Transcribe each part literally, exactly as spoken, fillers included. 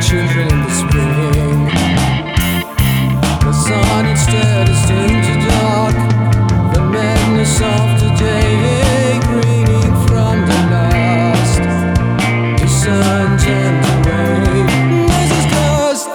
children in the spring. The sun instead has turned to dark. The madness of today gleaning from the last. The sun turned away. This is cursed.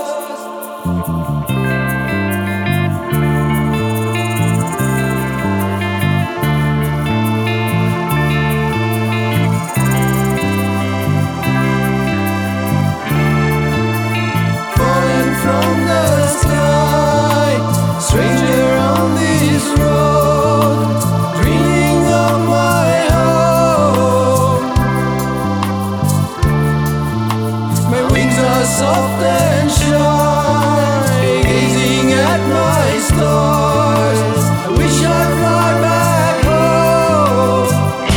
From the sky, stranger on this road, dreaming of my home. My wings are soft and shy, gazing at my stars. I wish I'd fly back home.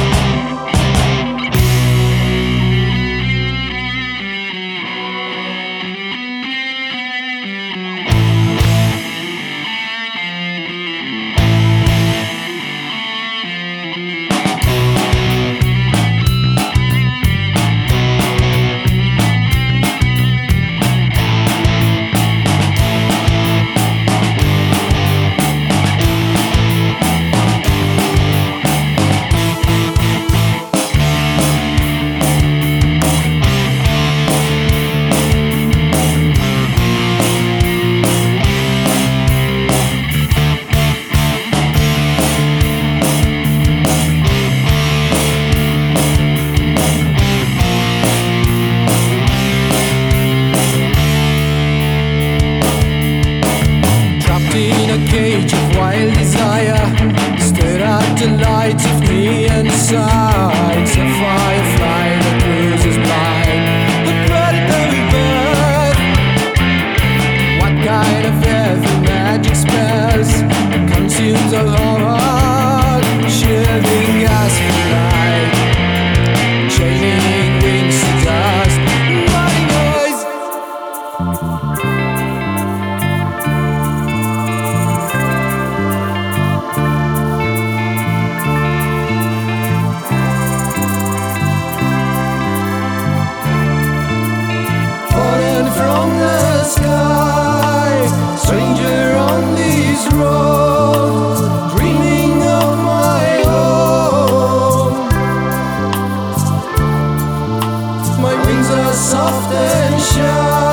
In a cage of wild desire, stared at the light of neon signs. A firefly that closes blind, the predatory bird. What kind of heavy magic spells consumes our heart, shielding us from light, chaining wings to dust, running eyes. From the sky, stranger on this road, dreaming of my home. My wings are soft and shy.